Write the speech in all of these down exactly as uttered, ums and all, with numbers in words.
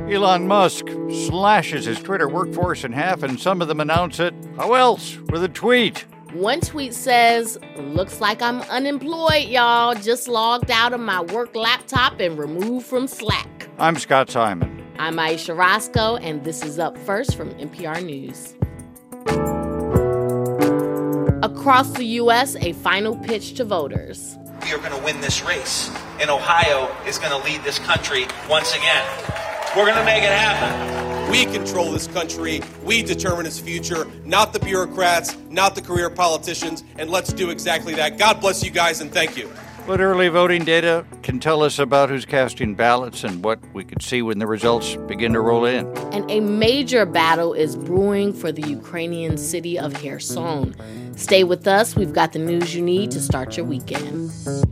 Elon Musk slashes his Twitter workforce in half, and some of them announce it, how else, with a tweet. One tweet says, looks like I'm unemployed, y'all. Just logged out of my work laptop and removed from Slack. I'm Scott Simon. I'm Aisha Roscoe, and this is Up First from N P R News. Across the U S, a final pitch to voters. We are going to win this race, and Ohio is going to lead this country once again. We're going to make it happen. We control this country. We determine its future, not the bureaucrats, not the career politicians, and let's do exactly that. God bless you guys, and thank you. What early voting data can tell us about who's casting ballots and what we could see when the results begin to roll in. And a major battle is brewing for the Ukrainian city of Kherson. Stay with us. We've got the news you need to start your weekend.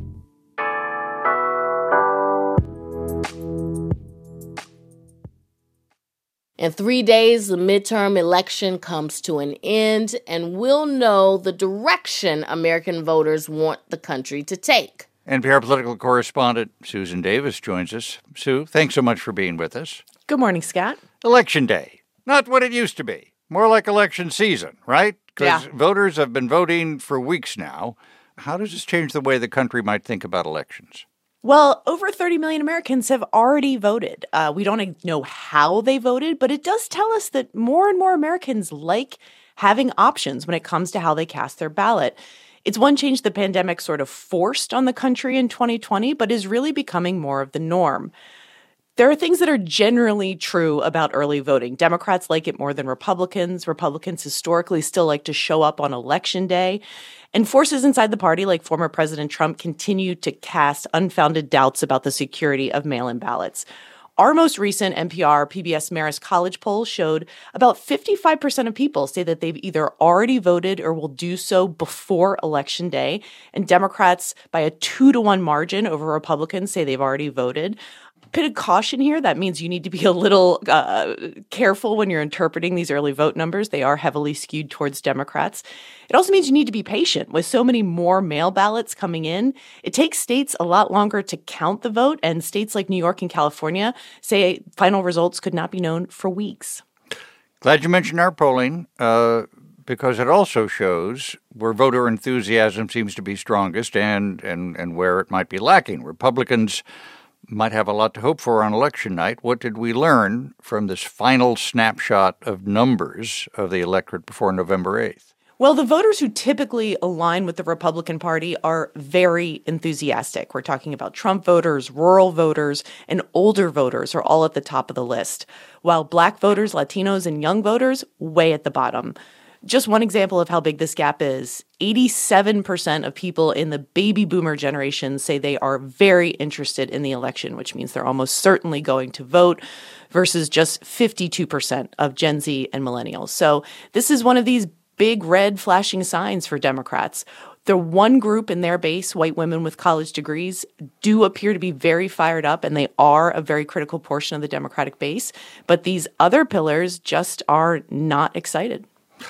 In three days, the midterm election comes to an end, and we'll know the direction American voters want the country to take. N P R political correspondent Susan Davis joins us. Sue, thanks so much for being with us. Good morning, Scott. Election day. Not what it used to be. More like election season, right? Because yeah. voters have been voting for weeks now. How does this change the way the country might think about elections? Well, over thirty million Americans have already voted. Uh, we don't know how they voted, but it does tell us that more and more Americans like having options when it comes to how they cast their ballot. It's one change the pandemic sort of forced on the country in twenty twenty, but is really becoming more of the norm. There are things that are generally true about early voting. Democrats like it more than Republicans. Republicans historically still like to show up on Election Day. And forces inside the party, like former President Trump, continue to cast unfounded doubts about the security of mail-in ballots. Our most recent N P R P B S Marist College poll showed about fifty-five percent of people say that they've either already voted or will do so before Election Day. And Democrats, by a two to one margin over Republicans, say they've already voted. Bit of caution here. That means you need to be a little uh, careful when you're interpreting these early vote numbers. They are heavily skewed towards Democrats. It also means you need to be patient. With so many more mail ballots coming in, it takes states a lot longer to count the vote, and states like New York and California say final results could not be known for weeks. Glad you mentioned our polling, uh, because it also shows where voter enthusiasm seems to be strongest and, and, and where it might be lacking. Republicans might have a lot to hope for on election night. What did we learn from this final snapshot of numbers of the electorate before November eighth? Well, the voters who typically align with the Republican Party are very enthusiastic. We're talking about Trump voters, rural voters, and older voters are all at the top of the list, while Black voters, Latinos, and young voters way at the bottom. Just one example of how big this gap is, eighty-seven percent of people in the baby boomer generation say they are very interested in the election, which means they're almost certainly going to vote, versus just fifty-two percent of Gen Z and millennials. So this is one of these big red flashing signs for Democrats. The one group in their base, white women with college degrees, do appear to be very fired up, and they are a very critical portion of the Democratic base. But these other pillars just are not excited.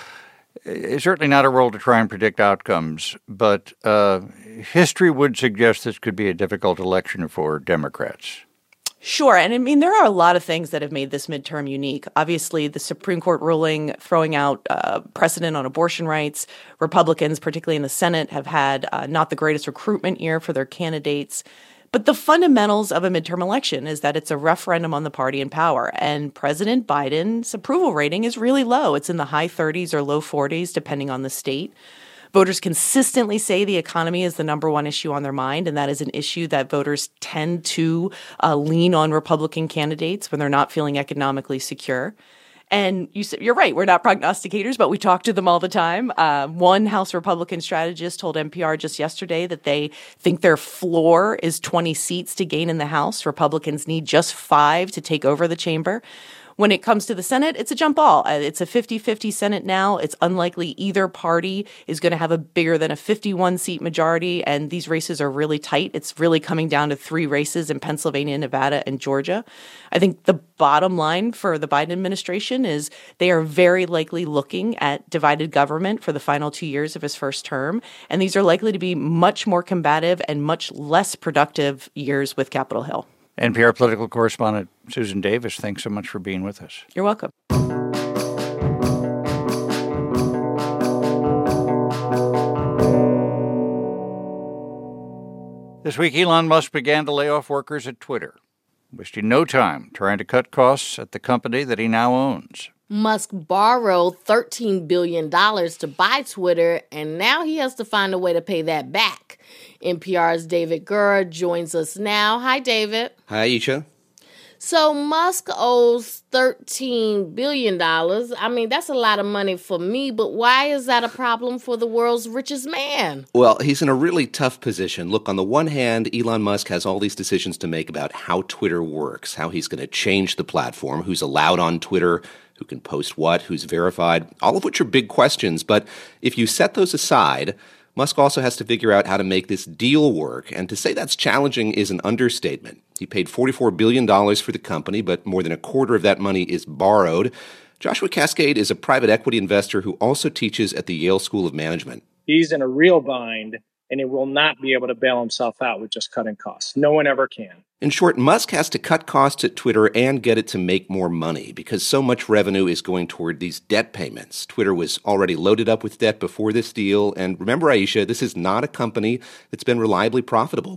It's certainly not a role to try and predict outcomes, but uh, history would suggest this could be a difficult election for Democrats. Sure. And I mean, there are a lot of things that have made this midterm unique. Obviously, the Supreme Court ruling throwing out uh, precedent on abortion rights. Republicans, particularly in the Senate, have had uh, not the greatest recruitment year for their candidates. But the fundamentals of a midterm election is that it's a referendum on the party in power. And President Biden's approval rating is really low. It's in the high thirties or low forties, depending on the state. Voters consistently say the economy is the number one issue on their mind, and that is an issue that voters tend to uh, lean on Republican candidates when they're not feeling economically secure. And you, you're right, we're not prognosticators, but we talk to them all the time. Uh, one House Republican strategist told N P R just yesterday that they think their floor is twenty seats to gain in the House. Republicans need just five to take over the chamber. When it comes to the Senate, it's a jump ball. It's a fifty-fifty Senate now. It's unlikely either party is going to have a bigger than a fifty-one seat majority, and these races are really tight. It's really coming down to three races in Pennsylvania, Nevada, and Georgia. I think the bottom line for the Biden administration is they are very likely looking at divided government for the final two years of his first term, and these are likely to be much more combative and much less productive years with Capitol Hill. N P R political correspondent Susan Davis, thanks so much for being with us. You're welcome. This week, Elon Musk began to lay off workers at Twitter, wasting no time trying to cut costs at the company that he now owns. Musk borrowed thirteen billion dollars to buy Twitter, and now he has to find a way to pay that back. N P R's David Gura joins us now. Hi, David. Hi, Aisha. So Musk owes thirteen billion dollars. I mean, that's a lot of money for me, but why is that a problem for the world's richest man? Well, he's in a really tough position. Look, on the one hand, Elon Musk has all these decisions to make about how Twitter works, how he's going to change the platform, who's allowed on Twitter, who can post what, who's verified, all of which are big questions. But if you set those aside, Musk also has to figure out how to make this deal work, and to say that's challenging is an understatement. He paid forty-four billion dollars for the company, but more than a quarter of that money is borrowed. Joshua Cascade is a private equity investor who also teaches at the Yale School of Management. He's in a real bind, and he will not be able to bail himself out with just cutting costs. No one ever can. In short, Musk has to cut costs at Twitter and get it to make more money because so much revenue is going toward these debt payments. Twitter was already loaded up with debt before this deal. And remember, Aisha, this is not a company that's been reliably profitable.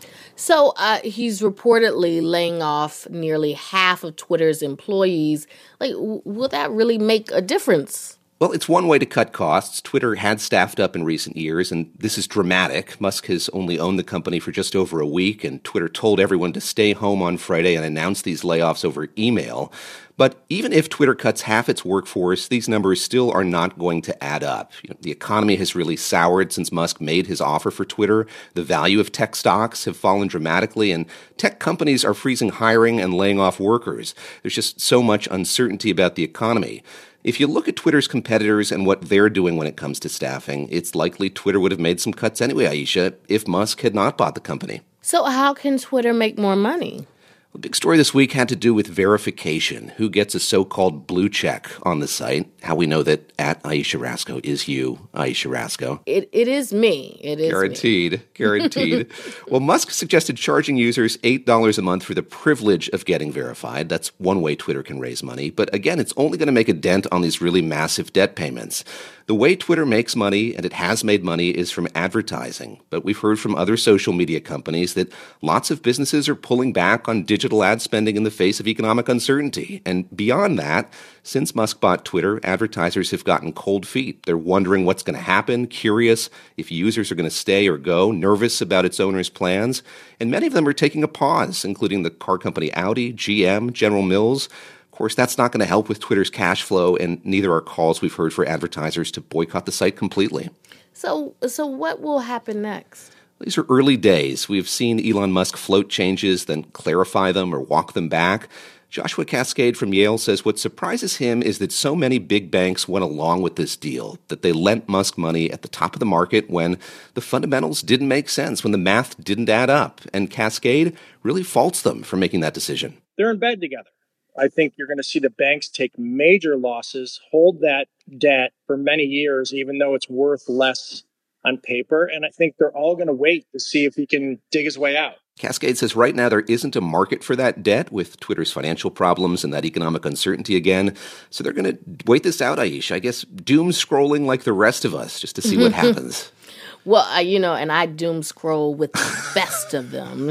So uh, he's reportedly laying off nearly half of Twitter's employees. Like, w- will that really make a difference? Well, it's one way to cut costs. Twitter had staffed up in recent years, and this is dramatic. Musk has only owned the company for just over a week, and Twitter told everyone to stay home on Friday and announced these layoffs over email. But even if Twitter cuts half its workforce, these numbers still are not going to add up. You know, the economy has really soured since Musk made his offer for Twitter. The value of tech stocks have fallen dramatically, and tech companies are freezing hiring and laying off workers. There's just so much uncertainty about the economy. If you look at Twitter's competitors and what they're doing when it comes to staffing, it's likely Twitter would have made some cuts anyway, Aisha, if Musk had not bought the company. So how can Twitter make more money? The big story this week had to do with verification, who gets a so-called blue check on the site, how we know that at Aisha Rascoe is you, Aisha Rascoe. It It is me. It is Guaranteed. me. Guaranteed. Well, Musk suggested charging users eight dollars a month for the privilege of getting verified. That's one way Twitter can raise money. But again, it's only going to make a dent on these really massive debt payments. The way Twitter makes money, and it has made money, is from advertising. But we've heard from other social media companies that lots of businesses are pulling back on digital ad spending in the face of economic uncertainty. And beyond that, since Musk bought Twitter, advertisers have gotten cold feet. They're wondering what's going to happen, curious if users are going to stay or go, nervous about its owners' plans. And many of them are taking a pause, including the car company Audi, G M, General Mills. Of course, that's not going to help with Twitter's cash flow, and neither are calls we've heard for advertisers to boycott the site completely. So, so what will happen next? These are early days. We've seen Elon Musk float changes, then clarify them or walk them back. Joshua Cascade from Yale says what surprises him is that so many big banks went along with this deal, that they lent Musk money at the top of the market when the fundamentals didn't make sense, when the math didn't add up. And Cascade really faults them for making that decision. They're in bed together. I think you're going to see the banks take major losses, hold that debt for many years, even though it's worth less on paper. And I think they're all going to wait to see if he can dig his way out. Cascade says right now there isn't a market for that debt with Twitter's financial problems and that economic uncertainty again. So they're going to wait this out, Aisha. I guess doom scrolling like the rest of us just to see what happens. Well, uh, you know, and I doom scroll with the best of them,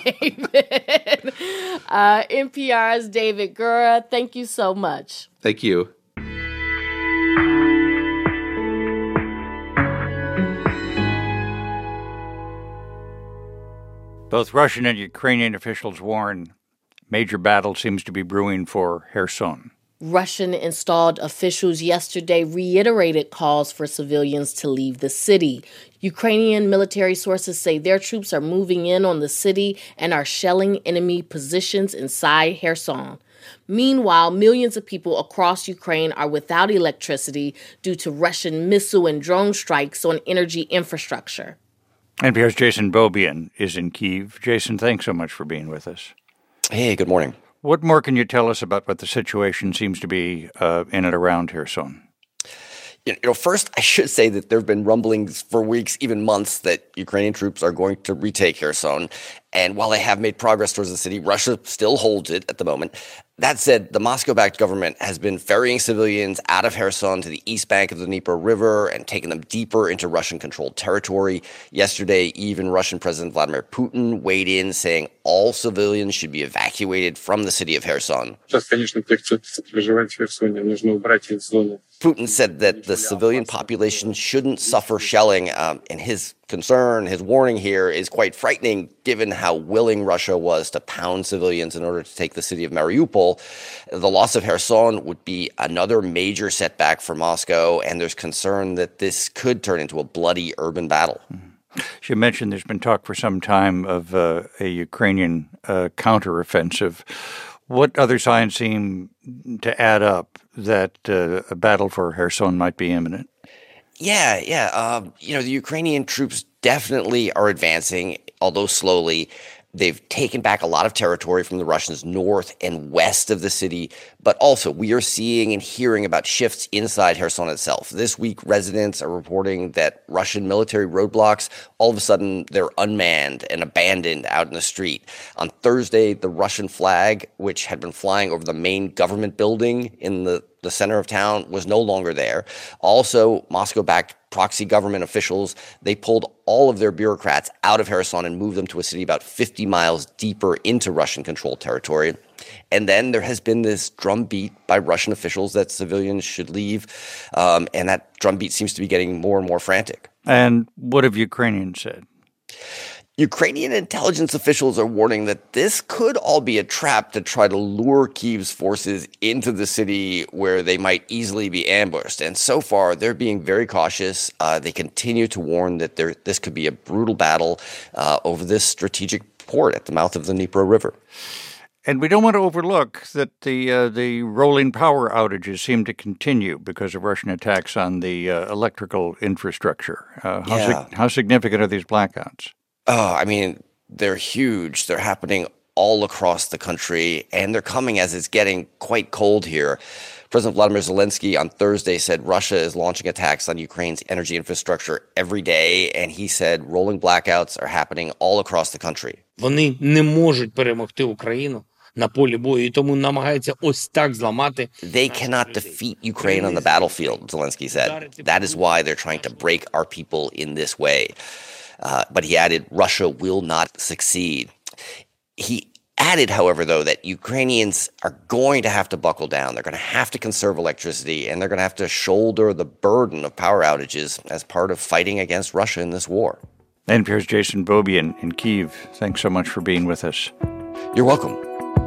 David. Uh, N P R's David Gura, thank you so much. Thank you. Both Russian and Ukrainian officials warn major battle seems to be brewing for Kherson. Russian-installed officials yesterday reiterated calls for civilians to leave the city. Ukrainian military sources say their troops are moving in on the city and are shelling enemy positions inside Kherson. Meanwhile, millions of people across Ukraine are without electricity due to Russian missile and drone strikes on energy infrastructure. N P R's Jason Beaubien is in Kyiv. Jason, thanks so much for being with us. Hey, good morning. What more can you tell us about what the situation seems to be uh, in and around Kherson? You know, first, I should say that there have been rumblings for weeks, even months, that Ukrainian troops are going to retake Kherson. And while they have made progress towards the city, Russia still holds it at the moment. That said, the Moscow-backed government has been ferrying civilians out of Kherson to the east bank of the Dnieper River and taking them deeper into Russian-controlled territory. Yesterday, even Russian President Vladimir Putin weighed in, saying all civilians should be evacuated from the city of Kherson. Putin said that the civilian population shouldn't suffer shelling, um, and his concern, his warning here is quite frightening given how willing Russia was to pound civilians in order to take the city of Mariupol. The loss of Kherson would be another major setback for Moscow, and there's concern that this could turn into a bloody urban battle. Mm-hmm. You mentioned there's been talk for some time of uh, a Ukrainian uh, counteroffensive. What other signs seem to add up that uh, a battle for Kherson might be imminent? Yeah, yeah. Um, you know, the Ukrainian troops definitely are advancing, although slowly. They've taken back a lot of territory from the Russians north and west of the city. But also, we are seeing and hearing about shifts inside Kherson itself. This week, residents are reporting that Russian military roadblocks, all of a sudden, they're unmanned and abandoned out in the street. On Thursday, the Russian flag, which had been flying over the main government building in the the center of town, was no longer there. Also, Moscow-backed proxy government officials, they pulled all of their bureaucrats out of Kherson and moved them to a city about fifty miles deeper into Russian-controlled territory. And then there has been this drumbeat by Russian officials that civilians should leave, um, and that drumbeat seems to be getting more and more frantic. And what have Ukrainians said? Ukrainian intelligence officials are warning that this could all be a trap to try to lure Kyiv's forces into the city where they might easily be ambushed. And so far, they're being very cautious. Uh, they continue to warn that there, this could be a brutal battle uh, over this strategic port at the mouth of the Dnieper River. And we don't want to overlook that the uh, the rolling power outages seem to continue because of Russian attacks on the uh, electrical infrastructure. Uh, how, yeah. sig- how significant are these blackouts? Oh, I mean, they're huge. They're happening all across the country, and they're coming as it's getting quite cold here. President Vladimir Zelensky on Thursday said Russia is launching attacks on Ukraine's energy infrastructure every day, and he said rolling blackouts are happening all across the country. Вони не можуть перемогти Україну на полі бою, і тому намагаються ось так зламати. They cannot defeat Ukraine on the battlefield, Zelensky said. That is why they're trying to break our people in this way. Uh, but he added, Russia will not succeed. He added, however, though, that Ukrainians are going to have to buckle down. They're going to have to conserve electricity, and they're going to have to shoulder the burden of power outages as part of fighting against Russia in this war. N P R's Jason Bobie in, in Kyiv. Thanks so much for being with us. You're welcome.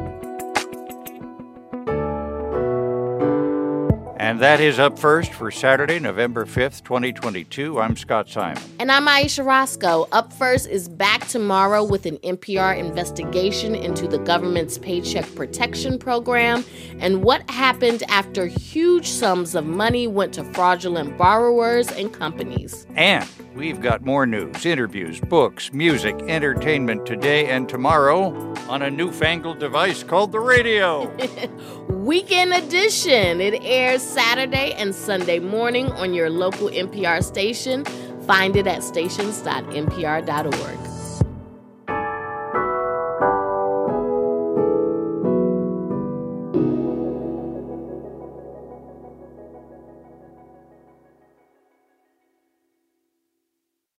And that is Up First for Saturday, November fifth, twenty twenty-two. I'm Scott Simon. And I'm Aisha Roscoe. Up First is back tomorrow with an N P R investigation into the government's Paycheck Protection Program and what happened after huge sums of money went to fraudulent borrowers and companies. And we've got more news, interviews, books, music, entertainment today and tomorrow on a newfangled device called the radio. Weekend Edition. It airs Saturday and Sunday morning on your local N P R station. Find it at stations dot n p r dot org.